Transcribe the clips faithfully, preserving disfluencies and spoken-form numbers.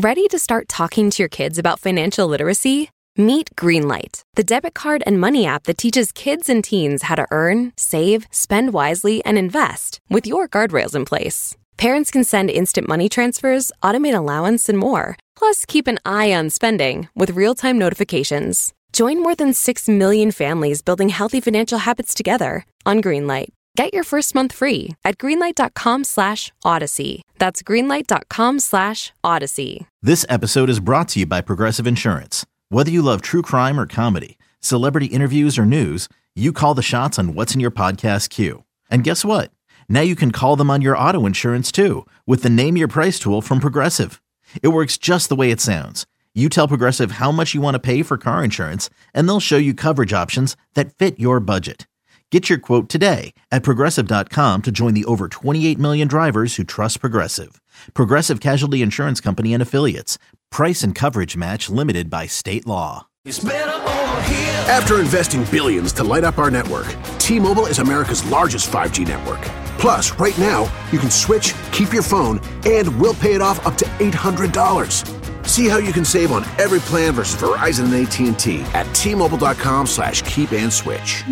Ready to start talking to your kids about financial literacy? Meet Greenlight, the debit card and money app that teaches kids and teens how to earn, save, spend wisely, and invest with your guardrails in place. Parents can send instant money transfers, automate allowance, and more. Plus, keep an eye on spending with real-time notifications. Join more than six million families building healthy financial habits together on Greenlight. Get your first month free at greenlight.com slash odyssey. That's greenlight.com slash odyssey. This episode is brought to you by Progressive Insurance. Whether you love true crime or comedy, celebrity interviews or news, you call the shots on what's in your podcast queue. And guess what? Now you can call them on your auto insurance too with the Name Your Price tool from Progressive. It works just the way it sounds. You tell Progressive how much you want to pay for car insurance, and they'll show you coverage options that fit your budget. Get your quote today at Progressive dot com to join the over twenty-eight million drivers who trust Progressive. Progressive Casualty Insurance Company and Affiliates. Price and coverage match limited by state law. After investing billions to light up our network, T-Mobile is America's largest five G network. Plus, right now, you can switch, keep your phone, and we'll pay it off up to eight hundred dollars. See how you can save on every plan versus Verizon and A T and T at T-Mobile.com slash keep and switch.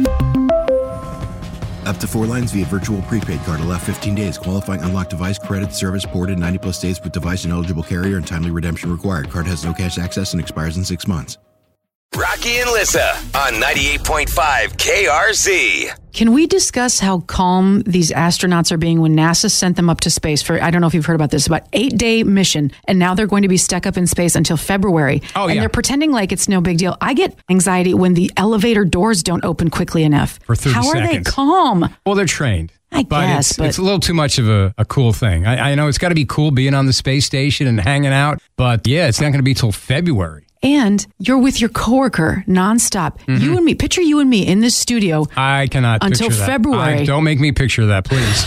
Up to four lines via virtual prepaid card. Allow fifteen days. Qualifying unlocked device credit service ported ninety plus days with device and eligible carrier and timely redemption required. Card has no cash access and expires in six months. Rocky and Lissa on ninety-eight point five K R Z. Can we discuss how calm these astronauts are being when NASA sent them up to space for, I don't know if you've heard about this, about eight-day mission, and now they're going to be stuck up in space until February. Oh, and yeah. they're pretending like it's no big deal. I get anxiety when the elevator doors don't open quickly enough. For thirty How are seconds. they calm? Well, they're trained. I but guess, it's, but it's a little too much of a, a cool thing. I, I know it's got to be cool being on the space station and hanging out, but yeah, it's not going to be till February. And you're with your coworker nonstop. Mm-hmm. You and me, picture you and me in this studio. I cannot until picture that. February. I, don't make me picture that,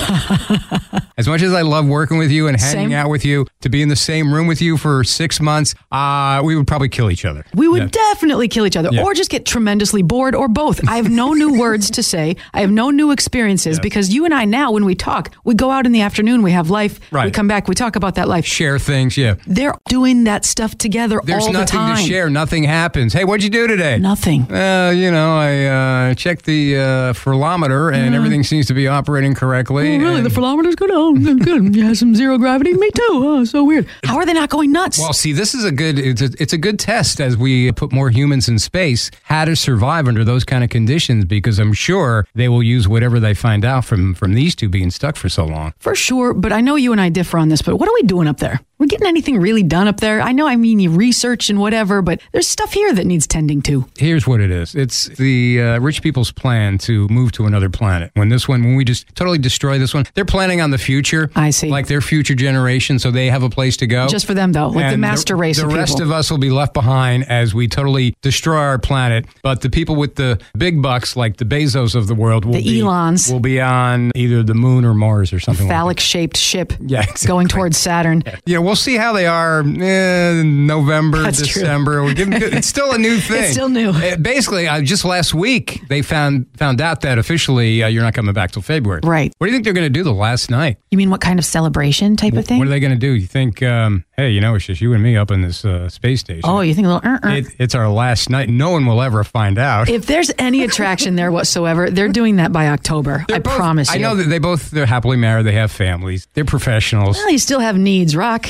please. As much as I love working with you and hanging Same. out with you, to be in the same room with you for six months, uh, we would probably kill each other. We would Yeah. definitely kill each other, Yeah. or just get tremendously bored, or both. I have no new words to say. I have no new experiences Yeah. because you and I now, when we talk, we go out in the afternoon, we have life, Right. we come back, we talk about that life. Share things, yeah. They're doing that stuff together There's all the nothing time. to share. Nothing happens. Hey, what'd you do today? Nothing. Uh, you know, I uh, checked the uh, furlometer and Mm. everything seems to be operating correctly. Oh, really? and- The thermometer's good? Oh, good. good. You have some zero gravity? Me too. Oh, so weird. How are they not going nuts? Well, see, this is a good, it's a, it's a good test as we put more humans in space, how to survive under those kind of conditions, because I'm sure they will use whatever they find out from, from these two being stuck for so long. For sure, but I know you and I differ on this, but what are we doing up there? We're getting anything really done up there? I know, I mean, you research and whatever, but there's stuff here that needs tending to. Here's what it is. It's the uh, rich people's plan to move to another planet. When this one, when we just totally destroy this one, they're planning on the future. I see. Like their future generation, so they have a place to go. Just for them, though, like the And master race The of rest people. of us will be left behind as we totally destroy our planet. But the people with the big bucks, like the Bezos of the world, will The be Elons. will be on either the moon or Mars or something like that. Phallic-shaped ship Yeah, exactly. going towards Saturn. Yeah, we'll see how they are eh, November, That's true. December. We'll give them, it's still a new thing. It's still new. Uh, basically, uh, just last week, they found found out that officially uh, you're not coming back till February. Right. What do you think they're going to do the last night? You mean what kind of celebration type of thing? What are they going to do? You think, um, hey, you know, it's just you and me up in this uh, space station. Oh, you think a little... Uh, uh. It, it's our last night. No one will ever find out. If there's any attraction there whatsoever, they're doing that by October. They're I both- promise you. I know that they both, they're happily married. They have families. They're professionals. Well, you still have needs, Rock.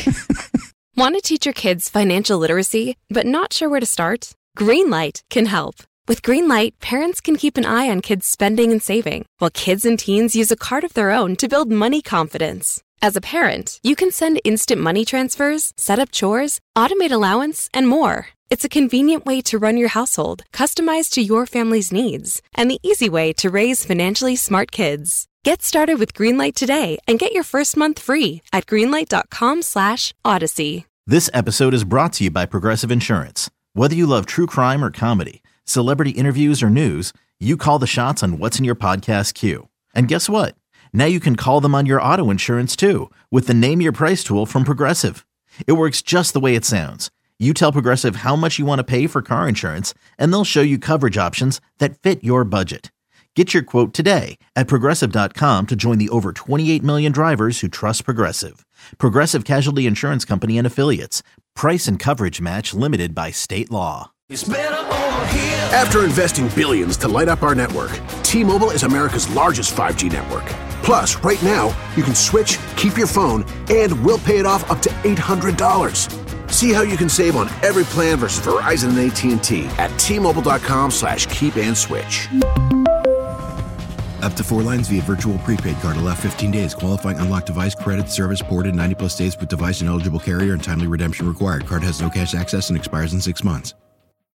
Want to teach your kids financial literacy, but not sure where to start? Greenlight can help. With Greenlight, parents can keep an eye on kids' spending and saving, while kids and teens use a card of their own to build money confidence. As a parent, you can send instant money transfers, set up chores, automate allowance, and more. It's a convenient way to run your household, customized to your family's needs, and the easy way to raise financially smart kids. Get started with Greenlight today and get your first month free at greenlight.com slash odyssey. This episode is brought to you by Progressive Insurance. Whether you love true crime or comedy, celebrity interviews or news, you call the shots on what's in your podcast queue. And guess what? Now you can call them on your auto insurance too with the Name Your Price tool from Progressive. It works just the way it sounds. You tell Progressive how much you want to pay for car insurance, and they'll show you coverage options that fit your budget. Get your quote today at Progressive dot com to join the over twenty-eight million drivers who trust Progressive. Progressive Casualty Insurance Company and Affiliates. Price and coverage match limited by state law. It's better over here. After investing billions to light up our network, T-Mobile is America's largest five G network. Plus, right now, you can switch, keep your phone, and we'll pay it off up to eight hundred dollars. See how you can save on every plan versus Verizon and A T and T at T-Mobile.com slash keep and switch. Up to four lines via virtual prepaid card. Allow fifteen days. Qualifying unlocked device credit service ported ninety plus days with device and eligible carrier and timely redemption required. Card has no cash access and expires in six months.